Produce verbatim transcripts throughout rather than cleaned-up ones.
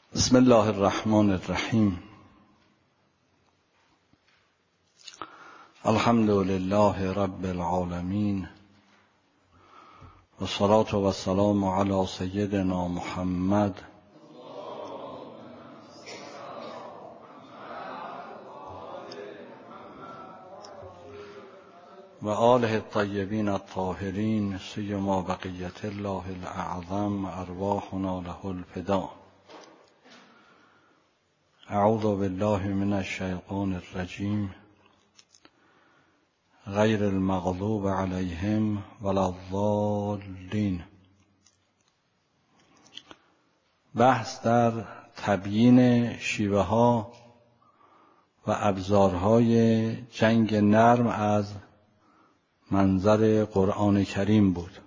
بسم الله الرحمن الرحیم. الحمد لله رب العالمین و الصلاة و السلام علی سیدنا محمد و آله الطیبین الطاهرین سیما بقیة الله الاعظم ارواحنا له الفدا. اعوذ بالله من الشیطان الرجیم غیر المغضوب علیهم ولا الضالین. بحث در تبیین شیوه ها و ابزارهای جنگ نرم از منظر قرآن کریم بود.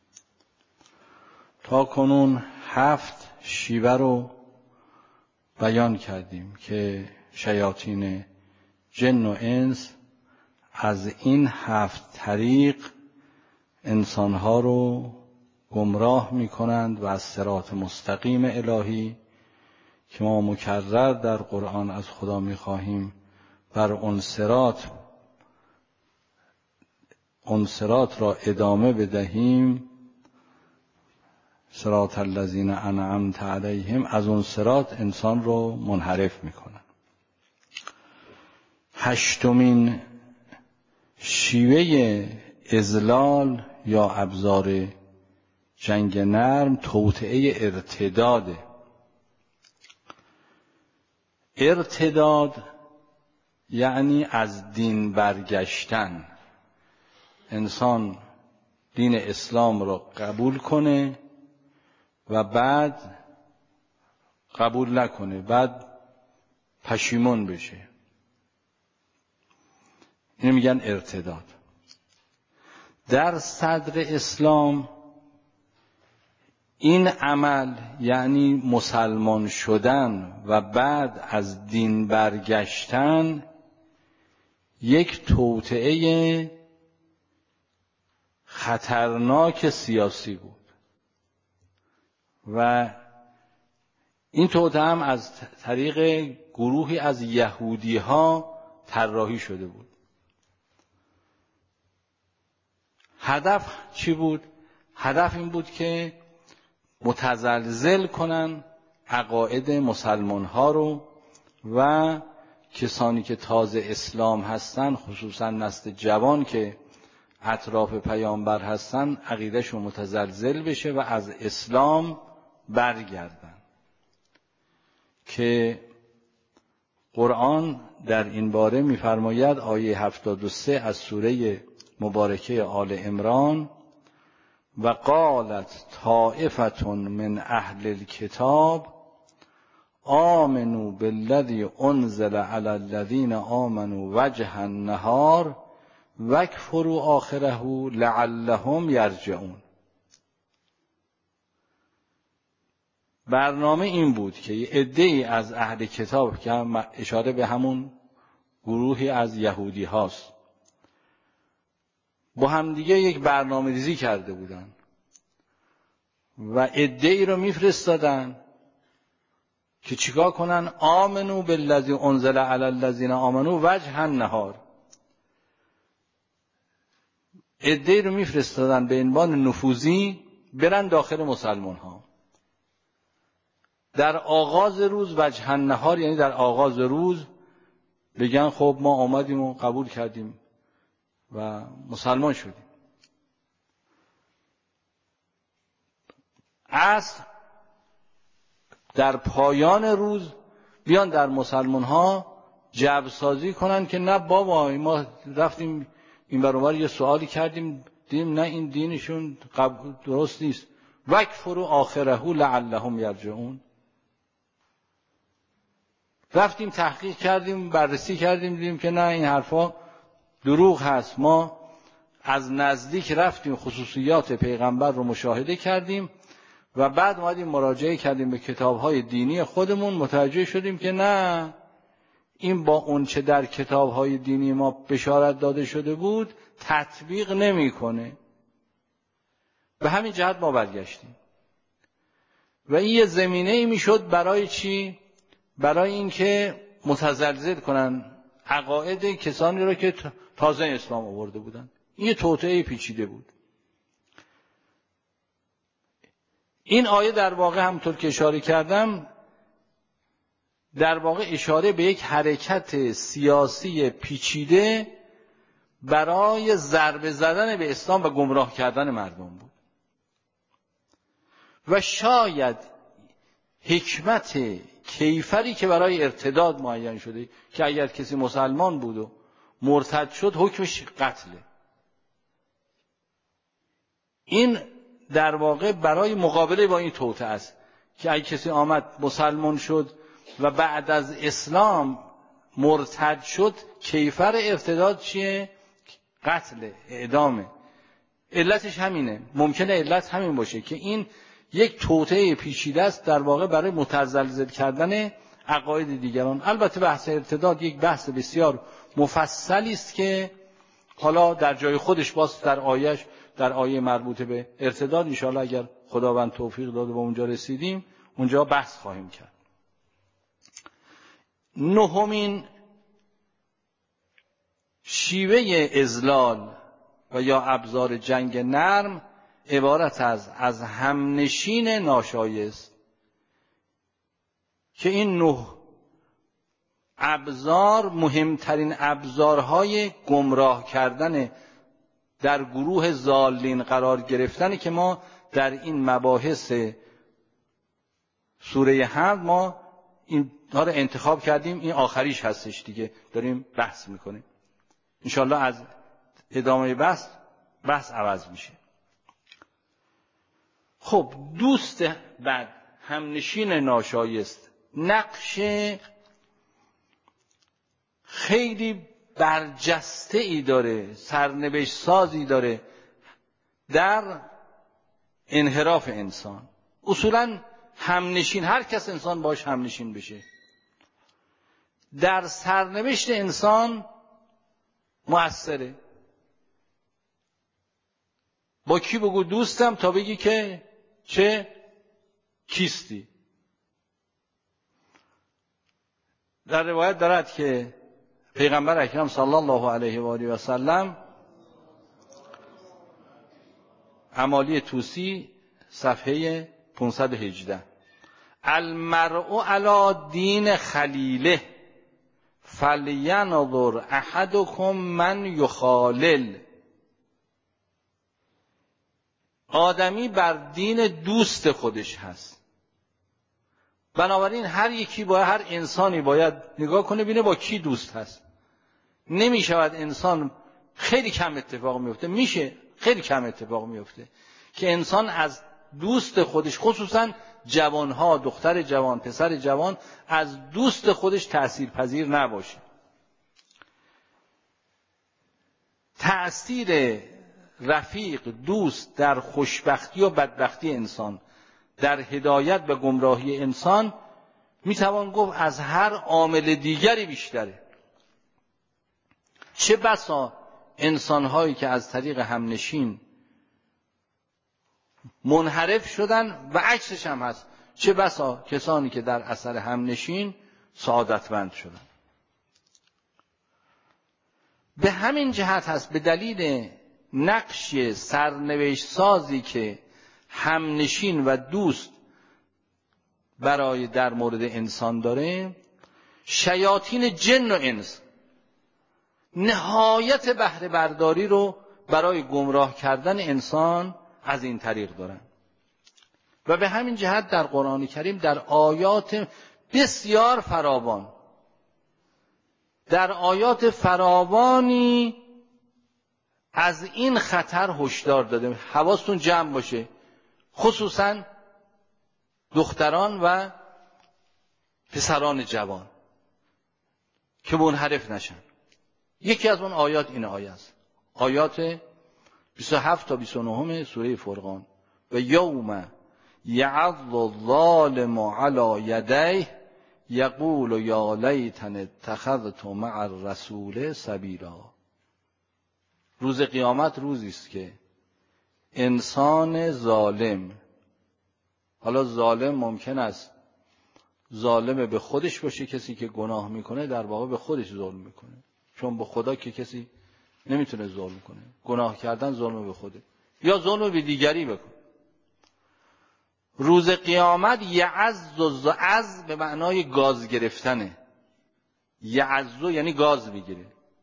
تا کنون هفت شیوه رو بیان کردیم که شیاطین جن و انس از این هفت طریق انسانها رو گمراه می کنند و از صراط مستقیم الهی که ما مکرر در قرآن از خدا می خواهیم بر اون صراط اون صراط را ادامه بدهیم، صراط الذین انعمت علیهم، از اون صراط انسان رو منحرف میکنن. هشتمین شیوه اضلال یا ابزار جنگ نرم توطئه ارتداده. ارتداد یعنی از دین برگشتن. انسان دین اسلام رو قبول کنه و بعد قبول نکنه، بعد پشیمون بشه. اینو میگن ارتداد. در صدر اسلام این عمل یعنی مسلمان شدن و بعد از دین برگشتن یک توطئه خطرناک سیاسی بود و این توطئه هم از طریق گروهی از یهودی ها طراحی شده بود. هدف چی بود؟ هدف این بود که متزلزل کنن عقاید مسلمان ها رو و کسانی که تازه اسلام هستن، خصوصا نسل جوان که اطراف پیامبر هستن، عقیدهشون متزلزل بشه و از اسلام برگردن. که قرآن در این باره می‌فرماید، آیه هفتاد و سه از سوره مبارکه آل عمران: و قالت طائفة من اهل الكتاب آمنوا بالذی انزل علی الذین آمنوا وجه النهار وکفروا آخره لعلهم یرجعون. برنامه این بود که یه عده‌ای از اهل کتاب که هم اشاره به همون گروهی از یهودی هاست، با هم دیگه یک برنامه ریزی کرده بودن و عده‌ای رو میفرستادن که چیکار کنن؟ آمنو بالذی انزل علی الذین آمنوا وجه النهار. عده‌ای رو میفرستادن به عنوان نفوذی برن داخل مسلمان ها. در آغاز روز وجه النهار یعنی در آغاز روز بگن خب ما آمدیم و قبول کردیم و مسلمان شدیم. عصر در پایان روز بیان در مسلمان ها جبر سازی کنن که نه بابا ما رفتیم این برابر یه سوالی کردیم دیدیم نه این دینشون درست نیست. وکفروا آخره لعلهم یرجعون. رفتیم تحقیق کردیم، بررسی کردیم، دیدیم که نه این حرفا دروغ هست. ما از نزدیک رفتیم خصوصیات پیغمبر رو مشاهده کردیم و بعد اومدیم مراجعه کردیم به کتاب‌های دینی خودمون، متوجه شدیم که نه، این با اون چه در کتاب‌های دینی ما بشارت داده شده بود تطبیق نمی‌کنه. به همین جهت ما برگشتیم و این یه زمینه ای میشد برای چی؟ برای اینکه متزلزل کنن عقاید کسانی را که تازه اسلام آورده بودن. این یه توطئه پیچیده بود. این آیه در واقع همونطور که اشاره کردم در واقع اشاره به یک حرکت سیاسی پیچیده برای ضربه زدن به اسلام و گمراه کردن مردم بود. و شاید حکمت کیفری که برای ارتداد معین شده که اگر کسی مسلمان بود و مرتد شد حکمش قتله، این در واقع برای مقابله با این توطئه است که اگر کسی آمد مسلمان شد و بعد از اسلام مرتد شد، کیفر ارتداد چیه؟ قتل، اعدامه. علتش همینه. ممکنه علت همین باشه که این یک توطئه پیچیده است در واقع برای متزلزل کردن عقاید دیگران. البته بحث ارتداد یک بحث بسیار مفصلی است که حالا در جای خودش باز در آیهش در آیه مربوط به ارتداد ان شاءالله اگر خداوند توفیق داد و به اونجا رسیدیم اونجا بحث خواهیم کرد. نهمین شیوه اذلال و یا ابزار جنگ نرم عبارت از از همنشین ناشایست که این نه ابزار مهمترین ابزارهای گمراه کردن در گروه ضالین قرار گرفتنی که ما در این مباحث سوره حمد ما این ها رو انتخاب کردیم. این آخریش هستش دیگه، داریم بحث میکنیم. انشالله از ادامه بحث بحث عوض میشه. خب دوست بد، همنشین ناشایست، نقش خیلی برجسته ای داره، سرنوشت سازی داره در انحراف انسان. اصولا همنشین، هر کس انسان باش همنشین بشه، در سرنوشت انسان مؤثره. با کی بگو دوستم تا بگی که چه کیستی. در روایت دارد که پیغمبر اکرم صلی الله علیه و آله و سلم، امالی طوسی صفحه پانصد و هجده، المرء علی دین خلیله فلینظر احدکم من یخالل. آدمی بر دین دوست خودش هست، بنابراین هر یکی باید، هر انسانی باید نگاه کنه ببینه با کی دوست هست. نمی شود انسان، خیلی کم اتفاق میفته، میشه خیلی کم اتفاق میفته که انسان از دوست خودش، خصوصا جوانها، دختر جوان، پسر جوان، از دوست خودش تأثیر پذیر نباشه. تأثیر رفیق، دوست در خوشبختی و بدبختی انسان، در هدایت و گمراهی انسان، میتوان گفت از هر عامل دیگری بیشتره. چه بسا انسانهایی که از طریق همنشین منحرف شدن و عکسش هم هست، چه بسا کسانی که در اثر همنشین سعادتمند شدن. به همین جهت هست، به دلیل نقش سرنوشت سازی که همنشین و دوست برای در مورد انسان داره، شیاطین جن و انس نهایت بهره برداری رو برای گمراه کردن انسان از این طریق دارن. و به همین جهت در قرآن کریم در آیات بسیار فراوان، در آیات فراوانی از این خطر هشدار داده. حواستون جمع باشه، خصوصا دختران و پسران جوان که منحرف نشن. یکی از اون آیات این آیه است، آیات بیست و هفت تا بیست و نه سوره فرقان. و یوم یعض الظالم علی یدیه یقول یا لیتنی اتخذت مع الرسول سبیلا. روز قیامت روزی است که انسان ظالم حالا ظالم ممکن است ظالم به خودش باشه، کسی که گناه میکنه در واقع به خودش ظلم میکنه، چون به خدا که کسی نمیتونه ظلم کنه. گناه کردن ظلم به خوده یا ظلم به دیگری بکن. روز قیامت یعز و عز به معنای گاز گرفتنه. یعز یعنی گاز میگیره.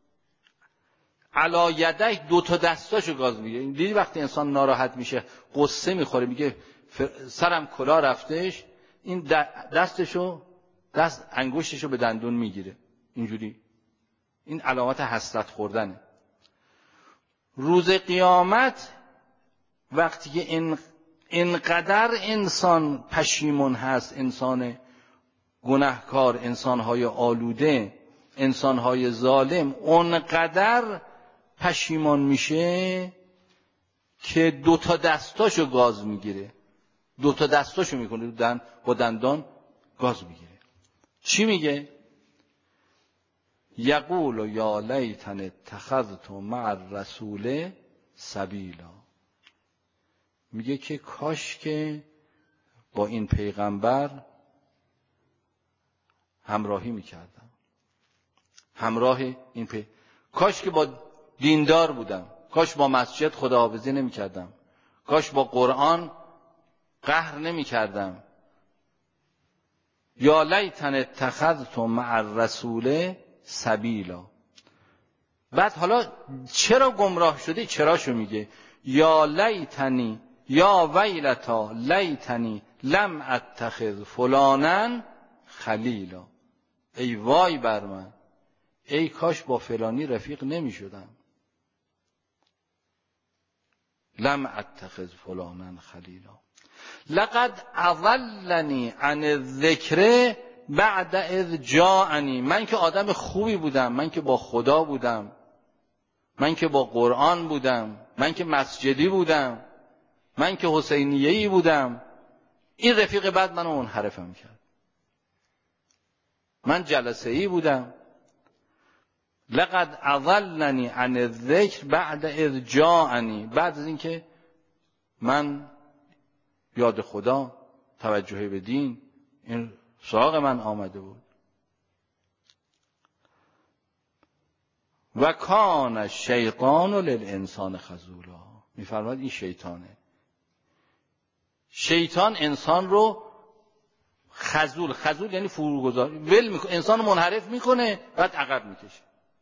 علا یدک دو تا دستاشو گاز میگیره. دیدی وقتی انسان ناراحت میشه قصه میخوره میگه سرم کلا رفتش، این دستشو دست انگشتشو به دندون میگیره اینجوری. این علامت حسرت خوردنه. روز قیامت وقتی که این اینقدر انسان پشیمون هست، انسان گناهکار، انسانهای آلوده، انسانهای ظالم اونقدر پشیمان میشه که دو تا دستاشو گاز میگیره. دو تا دستاشو میکنه دن با دندان گاز میگیره. چی میگه؟ یقول یا لیتن اتخذت مع الرسول سبیلا. میگه که کاش که با این پیغمبر همراهی میکردم، همراه این پی... کاش که با دیندار بودم، کاش با مسجد خداحافظی نمیکردم، کاش با قرآن قهر نمیکردم. یا لیتن اتخذت مع الرسول سبیلا. بعد حالا چرا گمراه شدی؟ چراشو میگه یا لیتنی یا ویلتا لیتنی لم اتخذ فلانا خلیلا. ای وای بر من، ای کاش با فلانی رفیق نمی شدم. لم اتخذ فلانا خلیلا لقد اضلنی عن الذکر بعد اذ جاءنی. من که آدم خوبی بودم، من که با خدا بودم، من که با قرآن بودم، من که مسجدی بودم، من که حسینیه‌ای بودم، این رفیق بعد منو منحرفم کرد. من جلسه‌ای بودم. لقد اضلنی عن الذکر بعد اذ جاءنی. بعد از اینکه من یاد خدا، توجه به دین این سراغ من آمده بود. و کان الشیطان للانسان خذولا. میفرماد این شیطانه. شیطان انسان رو خذول، خذول یعنی فروگذار، ول میکنه، انسان رو منحرف میکنه بعد عقب میکشه.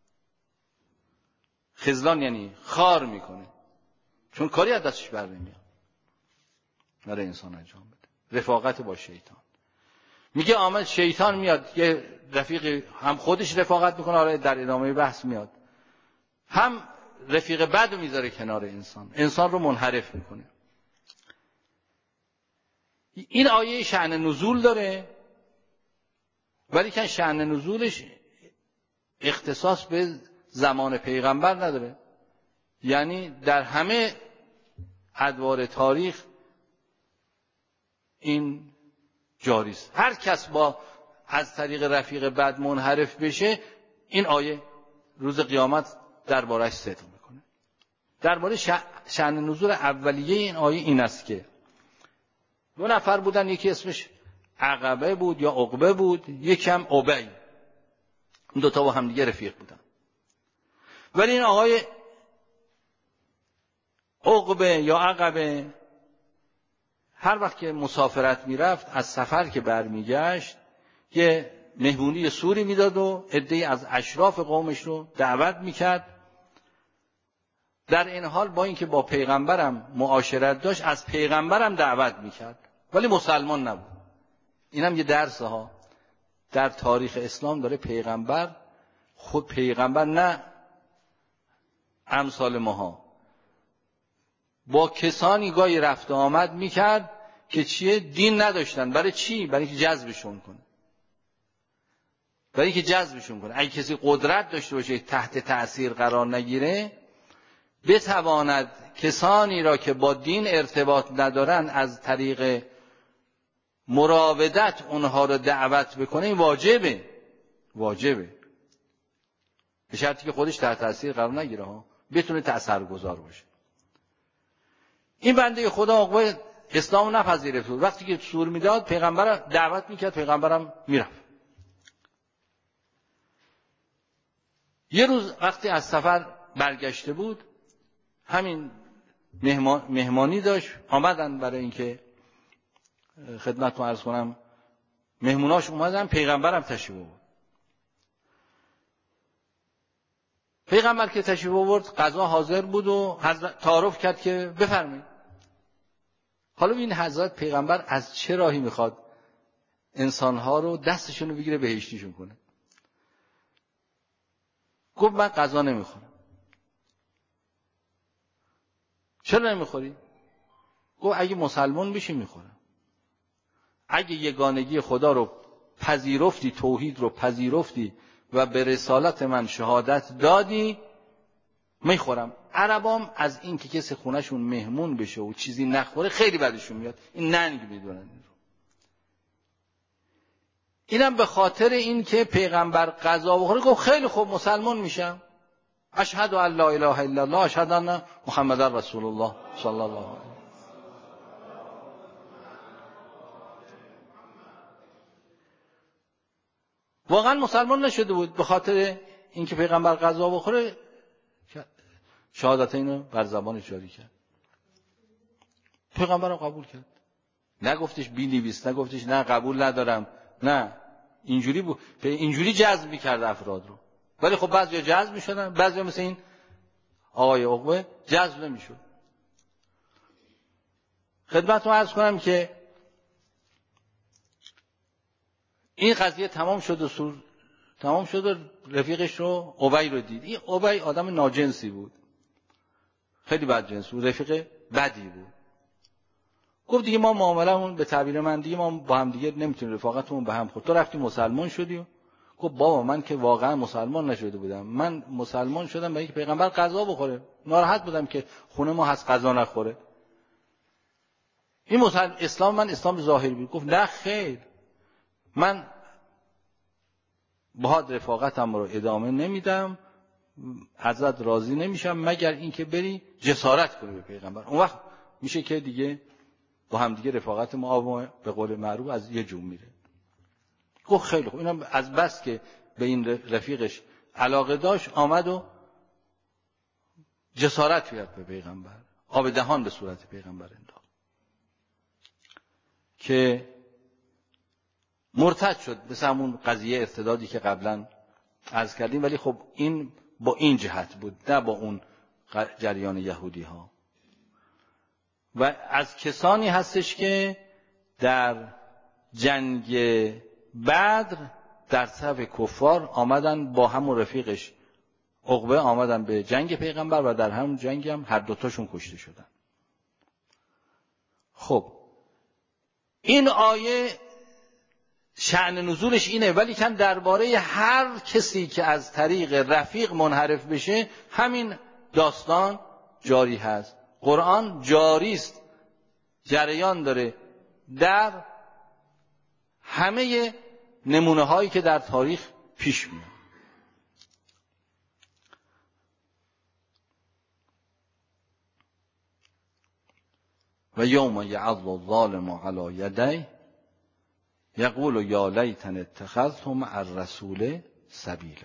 خذلان یعنی خار میکنه، چون کاری از دستش بر نمیاد برای انسان انجام بده. رفاقت با شیطان. میگه آمد شیطان میاد یه رفیق، هم خودش رفاقت میکنه، آره در ادامه بحث میاد، هم رفیق بد رو میذاره کنار انسان، انسان رو منحرف میکنه. این آیه شأن نزول داره، ولی که شأن نزولش اختصاص به زمان پیغمبر نداره. یعنی در همه ادوار تاریخ این جاری است. هر کس با از طریق رفیق بد منحرف بشه، این آیه روز قیامت دربارش صدق میکنه. درباره شأن نزول اولیه این آیه این است که دو نفر بودن، یکی اسمش عقبه بود یا عقبه بود، یکی هم ابی. این دوتا با هم دیگه رفیق بودن. ولی این آقای عقبه یا عقبه هر وقت که مسافرت میرفت، از سفر که برمیگشت، یه مهمونی سوری میداد و عده‌ای از اشراف قومش رو دعوت میکرد. در این حال با اینکه با پیغمبرم معاشرت داشت، از پیغمبرم دعوت میکرد، ولی مسلمان نبود. اینم یه درس ها در تاریخ اسلام داره. پیغمبر خود پیغمبر نه امثال ماها، با کسانی گاهی رفت و آمد میکرد که چیه؟ دین نداشتن. برای چی؟ برای اینکه جذبشون کنه، برای اینکه جذبشون کنه. اگه کسی قدرت داشته باشه تحت تأثیر قرار نگیره، بتواند کسانی را که با دین ارتباط ندارن از طریق مراودت اونها را دعوت بکنه. این واجبه، واجبه، به شرطی که خودش تحت تأثیر قرار نگیره ها، بتونه تأثیرگذار باشه. این بنده خدا عقبه اسلام نپذیرفت. وقتی که سور میداد پیغمبر دعوت میکرد، پیغمبرم میرفت. یه روز وقتی از سفر برگشته بود، همین مهمان، مهمانی داشت، آمدن برای اینکه خدمتتون عرض کنم مهموناش اومدن، پیغمبرم تشریف آورد. پیغمبر که تشریف آورد غذا حاضر بود و حضرت تعارف کرد که بفرمایید. حالا این حضرت پیغمبر از چه راهی میخواد انسانها رو دستشون رو بگیره بهشتیشون کنه؟ گفت من غذا نمیخورم. چرا نمیخوری؟ گفت اگه مسلمان بشی میخورم. اگه یگانگی خدا رو پذیرفتی، توحید رو پذیرفتی و به رسالت من شهادت دادی میخورم. عربام از این که کسی خونهشون مهمون بشه و چیزی نخوره خیلی بدشون میاد، این ننگ میدونن این رو. اینم به خاطر این که پیغمبر غذا بخوره گفت خیلی خوب مسلمان میشم. اشهد ان لا اله الا الله اشهد ان محمد رسول الله صلی الله علیه و واقعا مسلمان نشده بود، به خاطر اینکه پیغمبر غذا بخوره شهادت اینو بر زبانش جاری کرد. پیغمبر رو قبول کرد، نگفتش بینویس، نگفتش نه قبول ندارم، نه اینجوری بود، اینجوری جذب می‌کرد افراد رو. ولی خب بعضیا جذب می‌شدن، بعضیا مثل این آقای عقبه جذب نمی‌شد. خدمتتون عرض کنم که این قضیه تمام شد و سور تمام شد و رفیقش رو ابی رو دید. این ابی آدم ناجنسی بود، خیلی بدجنس بود، رفیق بدی بود. گفت دیگه ما معاملهمون به تعبیر من دیگه ما با هم دیگه نمیتونیم، رفاقتمون به هم خورد. تو رفتی مسلمان شدی؟ گفت بابا من که واقعا مسلمان نشده بودم، من مسلمان شدم برای اینکه پیغمبر غذا بخوره، ناراحت بودم که خونه ما هست غذا نخوره. این مسلم اسلام من اسلام ظاهری بود. گفت نه خیر، من باهات رفاقتم رو ادامه نمیدم، حضرت راضی نمیشم مگر اینکه بری جسارت کنی به پیغمبر، اون وقت میشه که دیگه با هم دیگه رفاقت ما به قول معروف از یه جون میره. گفت خیلی خوب. اینم از بس که به این رفیقش علاقه داشت آمد و جسارت کرد به پیغمبر، آب دهان به صورت پیغمبر انداخت که مرتد شد، مثل همون قضیه ارتدادی که قبلا عرض کردیم. ولی خب این با این جهت بود، نه با اون جریان یهودی ها. و از کسانی هستش که در جنگ بدر در صف کفار آمدن، با همون رفیقش عقبه آمدن به جنگ پیغمبر و در همون جنگ هم هر دوتاشون کشته شدن. خب این آیه شأن نزولش اینه، ولی کن درباره هر کسی که از طریق رفیق منحرف بشه همین داستان جاری هست. قرآن جاری است، جریان داره در همه نمونه هایی که در تاریخ پیش میاد. و یوم یعض الظالم علی یدیه یقول یا لیتنی اتخذت مع الرسول سبیلا.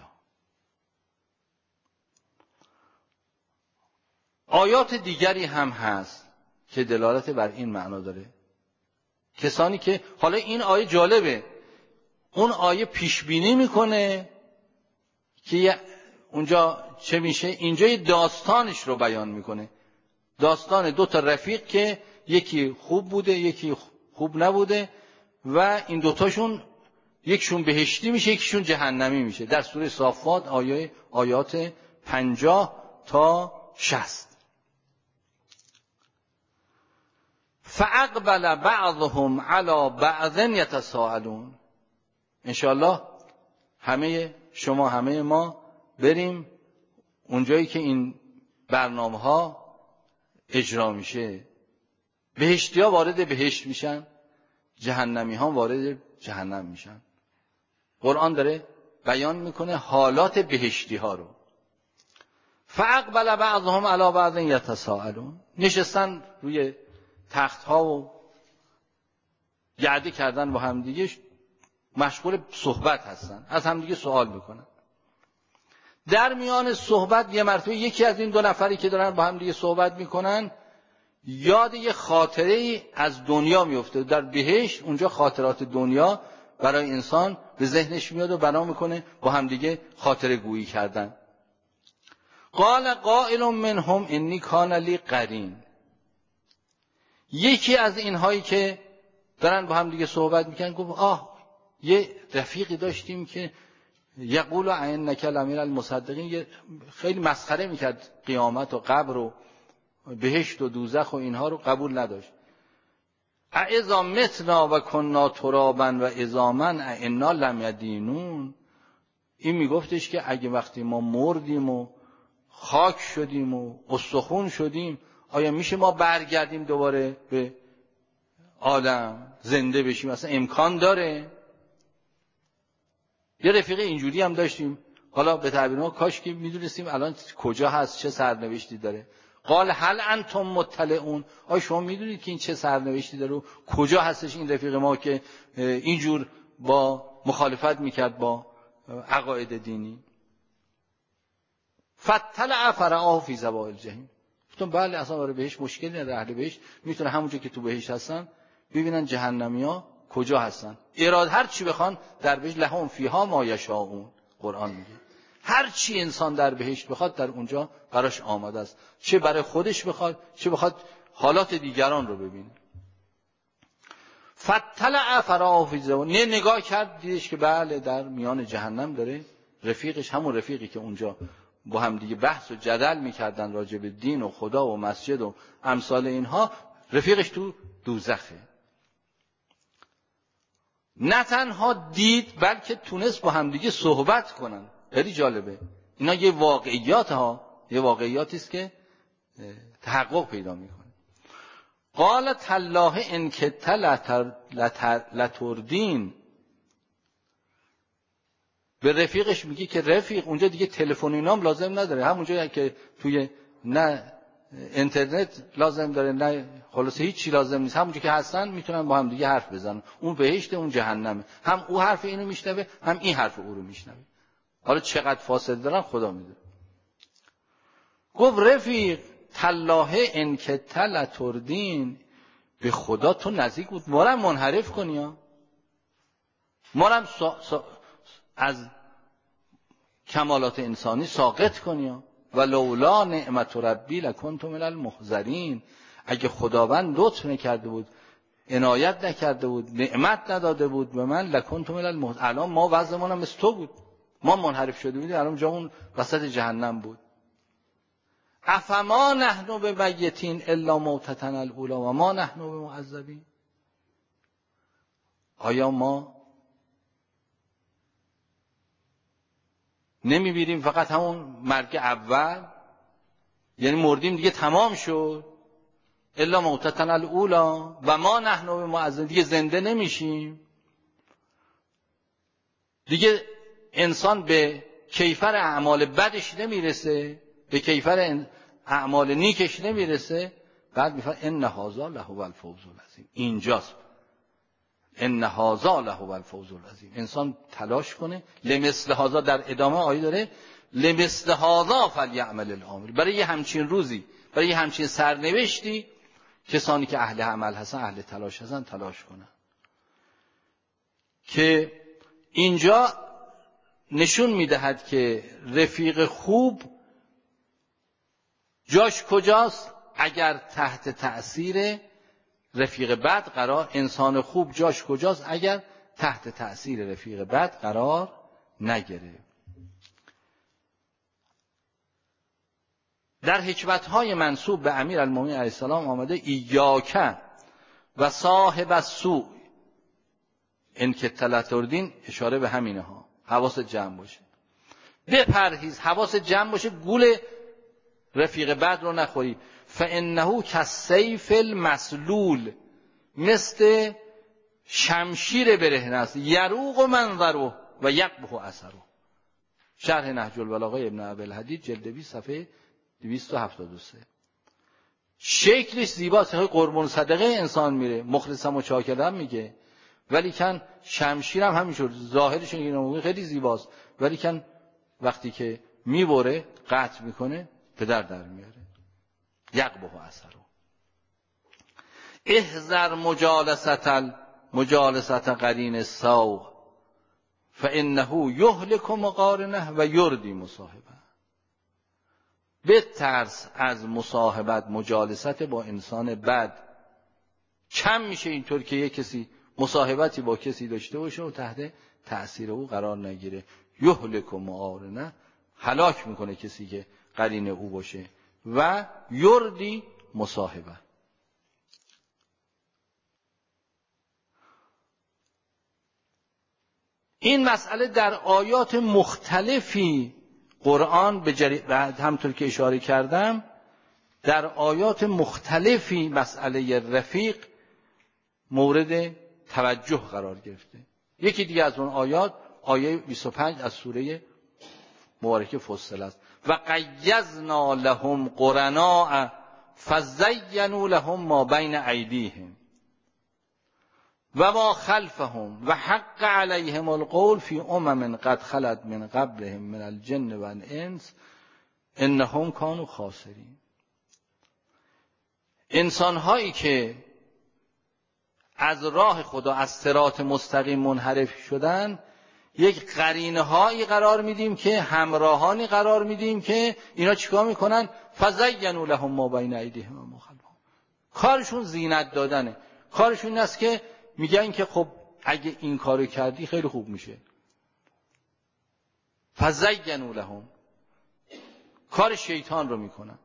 آیات دیگری هم هست که دلالت بر این معنا داره. کسانی که حالا این آیه جالبه، اون آیه پیش بینی میکنه که اونجا چه میشه، اینجا داستانش رو بیان میکنه، داستان دو تا رفیق که یکی خوب بوده یکی خوب نبوده و این دوتاشون یکشون بهشتی میشه یکیشون جهنمی میشه. در سوره صافات آیه آیات پنجاه تا شصت. فاقبل بعضهم علی بعض یتساءلون. انشاءالله همه شما همه ما بریم اونجایی که این برنامه ها اجرا میشه، بهشتی ها وارد بهشت میشن، جهنمی ها وارد جهنم میشن. قرآن داره بیان میکنه حالات بهشتی ها رو. فاقبل بعضهم علی بعض یتساءلون. نشستن روی تخت ها و گرده کردن با همدیگه مشغول صحبت هستن، از همدیگه سوال میکنن. در میان صحبت یه مرتبه یکی از این دو نفری که دارن با همدیگه صحبت میکنن یاد یه خاطره ای از دنیا میفته. در بهشت اونجا خاطرات دنیا برای انسان به ذهنش میاد و بنا میکنه با همدیگه خاطره گویی کردن. قال قائل منهم انی کان لی قرین. یکی از اینهایی که دارن با هم دیگه صحبت میکنن گفت آه یه رفیقی داشتیم که یقول انک لمن المصدقین، خیلی مسخره میکرد قیامت و قبر و بهشت و دوزخ و اینها رو قبول نداشت. اذا متنا و کنا ترابا و عظاما انا لمدینون. این میگفتش که اگه وقتی ما مردیم و خاک شدیم و استخون شدیم آیا میشه ما برگردیم دوباره به عالم زنده بشیم؟ اصلا امکان داره؟ یه رفیق اینجوری هم داشتیم، حالا به تعبیر ما کاش که میدونستیم الان کجا هست، چه سرنوشتی داره. قال هل انتم مطلعون. آیا شما میدونید که این چه سرنوشتی داره و کجا هستش این رفیق ما که اینجور با مخالفت میکرد با عقاید دینی؟ فطلع فرآه فی سواء الجحیم. گفتم بله اصلا برای بهش مشکلی نداره، اهل بهش میتونه همونجا که تو بهش هستن ببینن جهنمیا کجا هستن. اراد هر چی بخوان در بهش لهم فیها ما یشاءون. قرآن میگه هر چی انسان در بهشت بخواد در اونجا براش آماده است، چه برای خودش بخواد چه بخواد حالات دیگران رو ببینه. فطلع فرآه فی سواء. نه نگاه کرد دیدش که بله در میان جهنم داره رفیقش، همون رفیقی که اونجا با هم دیگه بحث و جدل میکردن راجع به دین و خدا و مسجد و امثال اینها، رفیقش تو دوزخه. نه تنها دید بلکه تونست با هم دیگه صحبت کنن. خیلی جالبه اینا، یه واقعیات ها، یه واقعیاتی است که تحقق پیدا میکنه. قال تالله ان کدت لتردین. به رفیقش میگه که رفیق اونجا دیگه تلفن اینام لازم نداره، همونجا که توی نه اینترنت لازم داره نه خلاصه هیچ چی لازم نیست، همونجا که هستن میتونن با هم دیگه حرف بزنن. اون بهشت اون جهنمه، هم او حرف اینو میشنوه هم این حرف او رو میشنوه. حالا چقدر فاصله دارن خدا میدونه. گفت رفیق تالله ان کدت لتردین، به خدا تو نزدیک بود ما رو منحرف کنی ها، ما رو سا... سا... از کمالات انسانی ساقط کنی ها. و لولا نعمت ربی لکنت من المحضرین. اگه خداوند لطف نکرده بود، عنایت نکرده بود، نعمت نداده بود به من، لکنت من المحضرین. الان ما وضعمون هم مثل تو بود، ما منحرف شده بودیم، الان جامون وسط جهنم بود. افما نحن بمیتین الا موتتنا الاولی و ما نحن بمعذبین. آیا ما نمیبینیم فقط همون مرگ اول، یعنی مردیم دیگه تمام شد، الا موتتنا الاولی و ما نحن بمعذبین، دیگه زنده نمیشیم دیگه. انسان به کیفر اعمال بدش نمیرسه، به کیفر اعمال نیکش نمیرسه. بعد میفرماید ان هذا لهو الفوز العظیم. اینجاست ان هذا لهو الفوز العظیم. انسان تلاش کنه لمثل هذا، در ادامه آیه داره لمثل هذا فلیعمل العامل. برای یه همچین روزی، برای یه همچین سرنوشتی کسانی که اهل عمل هستن، اهل تلاش هستن، تلاش کنن. که اینجا نشون میدهد که رفیق خوب جاش کجاست؟ اگر تحت تأثیر رفیق بد قرار، انسان خوب جاش کجاست اگر تحت تأثیر رفیق بد قرار نگیره. در حکمت‌های منسوب به امیرالمومنین علیه السلام آمده ایاک و صاحب السوء ان کدت لتردین، اشاره به همینه ها. حواست جمع باشه، بپرهیز، حواست جمع باشه، گول رفیق بد رو نخوری. فانه کالسیف المسلول، مثل شمشیر برهنه است، یروق منظره و یقبح اثره. شرح نهج البلاغه ابن ابوالحدید جلد بیست صفحه دویست و هفتاد و سه. شکلش زیباست، قربون صدقه انسان میره، مخلصم و چاکرم میگه، ولیکن شمشیر هم همینطور، ظاهرش این خیلی زیباست، ولیکن وقتی که میبره قطع میکنه پدر در میاره. یقبه اثره. احذر مجالست مجالست قرین السوء فانه یهلک مقارنه و یردی مصاحبه. بترس از مصاحبت، مجالست با انسان بد. کم میشه اینطور که یک کسی مصاحبتی با کسی داشته باشه و تحت تأثیر او قرار نگیره. یهلک مقارنه، هلاک میکنه کسی که قرین او باشه، و یردی مصاحبه. این مسئله در آیات مختلفی قرآن به جری... همطور که اشاره کردم در آیات مختلفی مسئله رفیق مورد توجه قرار گرفته. یکی دیگه از اون آیات آیه بیست و پنج از سوره مبارکه فصل است. و قیضنا لهم قرناء فزینوا لهم ما بین ایدیهم و ما خلفهم و حق علیهم القول فی امم قد خلت من قبلهم من الجن و الانس انهم کانوا خاسرین. انسان هایی که از راه خدا، از صراط مستقیم منحرف شدن، یک قرینه هایی قرار میدیم که همراهانی قرار میدیم که اینا چیکار میکنن؟ فزینوا لهم ما بین ایدیهم و ما خلفهم. کارشون زینت دادنه. کارشون این است که میگن که خب اگه این کارو کردی خیلی خوب میشه. فزینوا لهم، کار شیطان رو میکنن،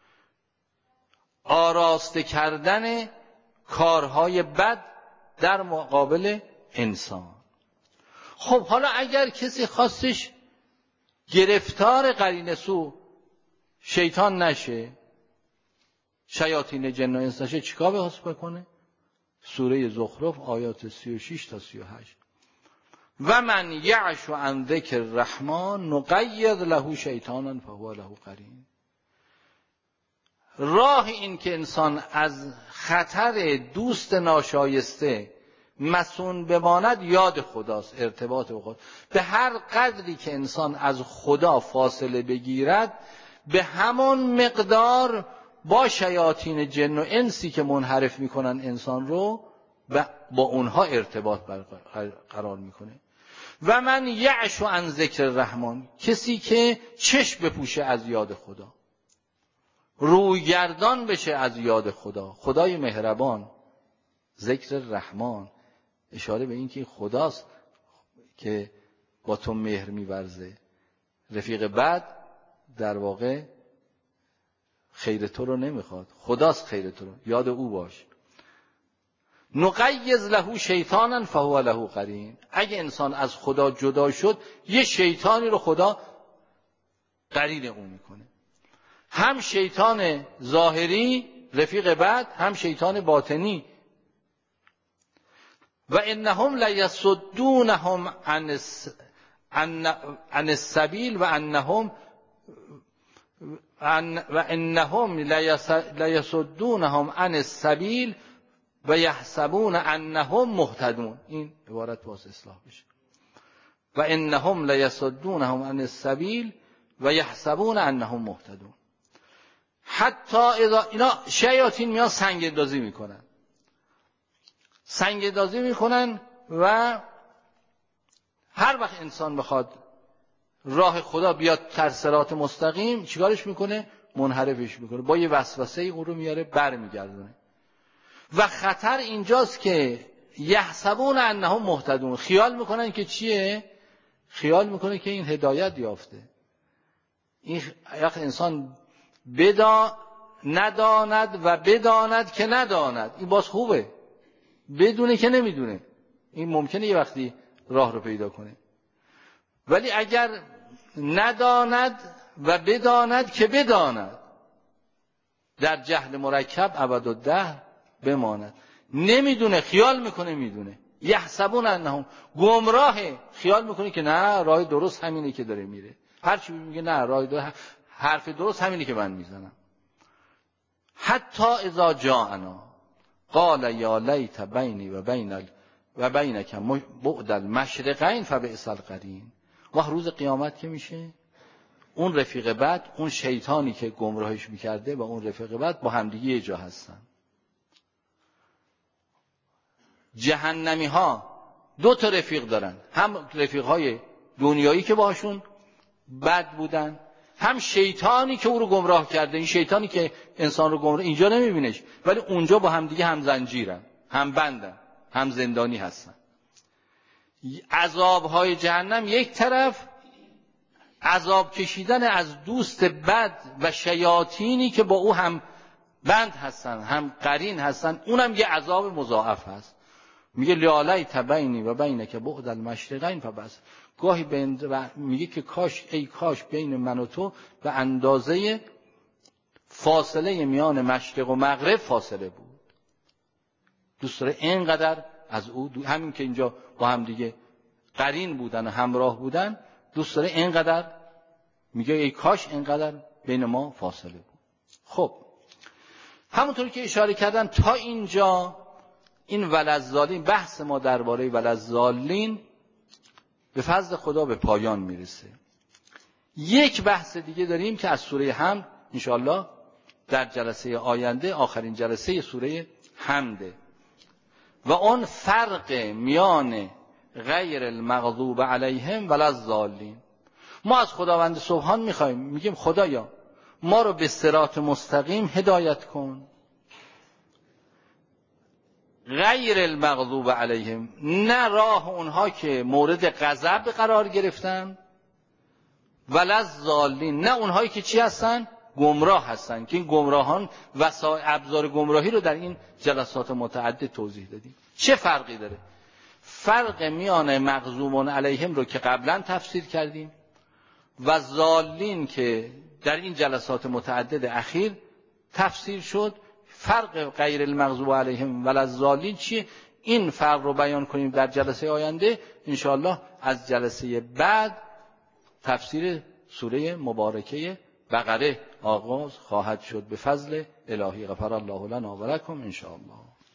آراسته کردن کارهای بد در مقابل انسان. خب حالا اگر کسی خواستش گرفتار قرین سو شیطان نشه، شیاطین جن و انس نشه، چیکار باید بکنه؟ سوره زخرف آیات سی و شش تا سی و هشت. و من یعش عن ذکر الرحمن نقید له شیطانا فهو له قرین. راه این که انسان از خطر دوست ناشایسته مسون بماند یاد خداست، ارتباط با خدا. به هر قدری که انسان از خدا فاصله بگیرد به همون مقدار با شیاطین جن و انسی که منحرف میکنن انسان رو با اونها ارتباط برقرار میکنه. و من یعش عن ذکر الرحمن، کسی که چشم بپوشه از یاد خدا، رویگردان بشه از یاد خدا، خدای مهربان، ذکر الرحمن، اشاره به این که خداست که با تو مهر می‌ورزه. رفیق بد در واقع خیر تو رو نمیخواد، خداست خیر تو رو، یاد او باش. نقیض له شیطانا فهو له قرین. اگه انسان از خدا جدا شد یه شیطانی رو خدا قرین اون میکنه، هم شیطان ظاهری رفیق بد، هم شیطان باطنی. و انهم لیصدونهم عن عن السبیل و انهم و انهم لیصدونهم عن السبیل و یحسبون انهم مهتدون. این عبارت واسه اصلاح بشه. و انهم لیصدونهم عن السبیل و یحسبون انهم مهتدون. حتی اذا اینا شیاطین میان سنگ اندازی میکنن سنگ اندازی میکنن و هر وقت انسان بخواد راه خدا بیاد در صراط مستقیم چیکارش میکنه؟ منحرفش میکنه، با یه وسوسه ای اون رو میاره برمیگردونه. و خطر اینجاست که یحسبون انهم مهتدون، خیال میکنن که چیه؟ خیال میکنه که این هدایت یافته. این وقت انسان بدا نداند و بداند که نداند، این باز خوبه. بدونه که نمیدونه، این ممکنه یه وقتی راه رو پیدا کنه. ولی اگر نداند و بداند که بداند، در جهل مرکب ابدالدهر بماند. نمیدونه، خیال میکنه میدونه. یحسبون انهم، گمراهه، خیال میکنه که نه راه درست همینه که داره میره. هر چی میگه نه راه درست، حرف درست همینه که من میزنم. حتی اذا جاءنا قال یا لیت بینی و بین و بینک بعد المشرقین فبئس القرین. و روز قیامت که میشه اون رفیق بد، اون شیطانی که گمراهش میکرده و اون رفیق بد با همدیگه یه جا هستن. جهنمی ها دو تا رفیق دارن، هم رفیق های دنیایی که باشون بد بودن، هم شیطانی که او رو گمراه کرده. این شیطانی که انسان رو گمراه اینجا نمیبینش، ولی اونجا با همدیگه هم زنجیرن، هم بندن، هم زندانی هستن. عذابهای جهنم یک طرف، عذاب کشیدن از دوست بد و شیاطینی که با او هم بند هستن، هم قرین هستن، اونم یه عذاب مضاعف هست. میگه لالیت بینی و بینک بعد المشرقین فبس. گاهی بین میگه که کاش، ای کاش بین من و تو به اندازه فاصله میان مشرق و مغرب فاصله بود. دوست داره اینقدر از او دو... همین که اینجا با هم دیگه قرین بودن و همراه بودن، دوست داره اینقدر، میگه ای کاش اینقدر بین ما فاصله بود. خب همونطور که اشاره کردن تا اینجا این ولذالین، بحث ما درباره ولذالین به فضل خدا به پایان میرسه. یک بحث دیگه داریم که از سوره حمد انشاءالله در جلسه آینده، آخرین جلسه سوره حمده، و اون فرق میان غیر المغضوب علیهم ولضالین. ما از خداوند سبحان میخوایم، میگیم خدایا ما رو به صراط مستقیم هدایت کن. غیر المغضوب علیهم، نه راه اونها که مورد غضب قرار گرفتن، ولضالین، نه اونهایی که چی هستن؟ گمراه هستن، که این گمراهان وسایل ابزار گمراهی رو در این جلسات متعدد توضیح دادیم. چه فرقی داره؟ فرق میان مغضوبون علیهم رو که قبلا تفسیر کردیم و ضالین که در این جلسات متعدد اخیر تفسیر شد. فرق غیر المغضوب علیهم ولضالین چیه؟ این فرق رو بیان کنیم در جلسه آینده انشاءالله. از جلسه بعد تفسیر سوره مبارکه بقره آغاز خواهد شد به فضل الهی. غفر الله لنا و لکم انشاءالله.